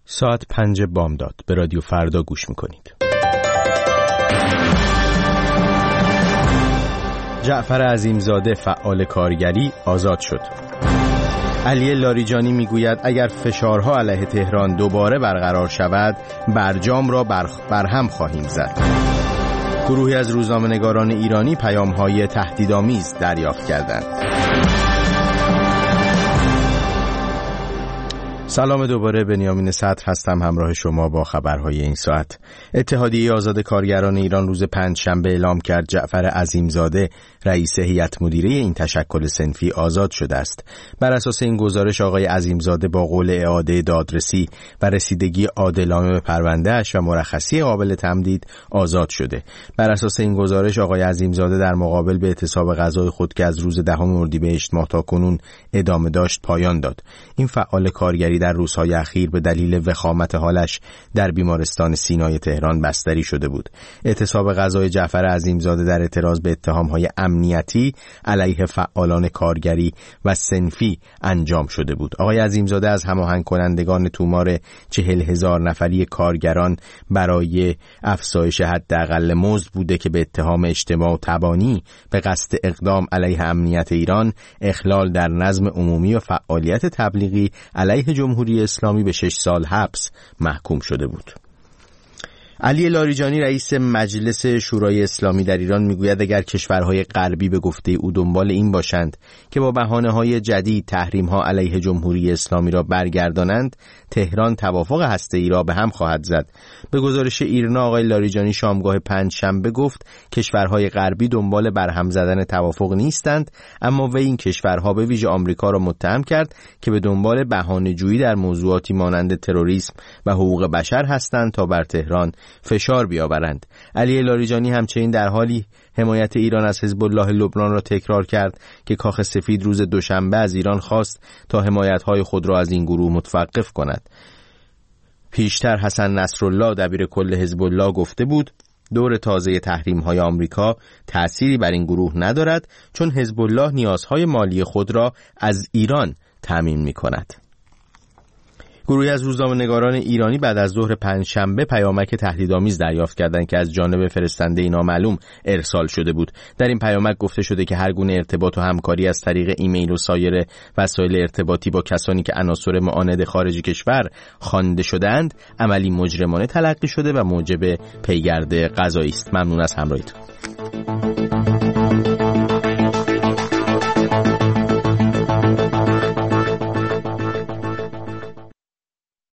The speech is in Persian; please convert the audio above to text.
ساعت 5 بامداد به رادیو فردا گوش میکنید. جعفر عظیمزاده فعال کارگری آزاد شد. علی لاریجانی میگوید اگر فشارها علیه تهران دوباره برقرار شود برجام را برهم خواهیم زد. گروهی از روزنامه‌نگاران ایرانی پیام‌های تهدیدآمیز دریافت کردند. سلام دوباره، بنیامین صدر هستم همراه شما با خبرهای این ساعت. اتحادیه آزاد کارگران ایران روز پنجشنبه اعلام کرد جعفر عظیمزاده رئیس هیئت مدیره این تشکل صنفی آزاد شده است. بر اساس این گزارش آقای عظیمزاده با قول اعاده دادرسی و رسیدگی عادلانه به پرونده‌اش و مرخصی قابل تمدید آزاد شده. بر اساس این گزارش آقای عظیمزاده در مقابل به اعتصاب غذای خود که از روز 10 اردیبهشت ماه تا کنون ادامه داشت پایان داد. این فعال کارگری در روزهای اخیر به دلیل وخامت حالش در بیمارستان سینای تهران بستری شده بود. اعتصاب غذای جعفر عظیمزاده در اعتراض به اتهام‌های امنیتی علیه فعالان کارگری و صنفی انجام شده بود. آقای عظیمزاده از هماهنگ کنندگان تومار 40,000 نفری کارگران برای افزایش حداقل مزد بوده که به اتهام اجتماع تبانی به قصد اقدام علیه امنیت ایران، اخلال در نظم عمومی و فعالیت تبلیغی علیه جمهوری اسلامی به 6 سال حبس محکوم شده بود. علی لاریجانی رئیس مجلس شورای اسلامی در ایران میگوید اگر کشورهای غربی به گفته او دنبال این باشند که با بهانه‌های جدید تحریم‌ها علیه جمهوری اسلامی را برگردانند، تهران توافق هسته‌ای را به هم خواهد زد. به گزارش ایرنا آقای لاریجانی شامگاه پنجشنبه گفت کشورهای غربی دنبال برهم زدن توافق نیستند، اما وی این کشورها به ویژه آمریکا را متهم کرد که به دنبال بهانه‌جویی در موضوعاتی مانند تروریسم و حقوق بشر هستند تا بر تهران فشار بیاورند. علی لاریجانی همچنین در حالی حمایت ایران از حزب الله لبنان را تکرار کرد که کاخ سفید روز دوشنبه از ایران خواست تا حمایت‌های خود را از این گروه متوقف کند. پیشتر حسن نصرالله دبیر کل حزب الله گفته بود دور تازه تحریم‌های آمریکا تأثیری بر این گروه ندارد چون حزب الله نیازهای مالی خود را از ایران تامین می‌کند. گروهی از روزنامه‌نگاران ایرانی بعد از ظهر پنجشنبه پیامک تهدیدآمیز دریافت کردند که از جانب فرستنده نامعلوم ارسال شده بود. در این پیامک گفته شده که هر گونه ارتباط و همکاری از طریق ایمیل و سایر وسایل ارتباطی با کسانی که عناصر معاند خارج کشور خوانده شده‌اند عملی مجرمانه تلقی شده و موجب پیگرد قضایی است. ممنون از همراهیتون.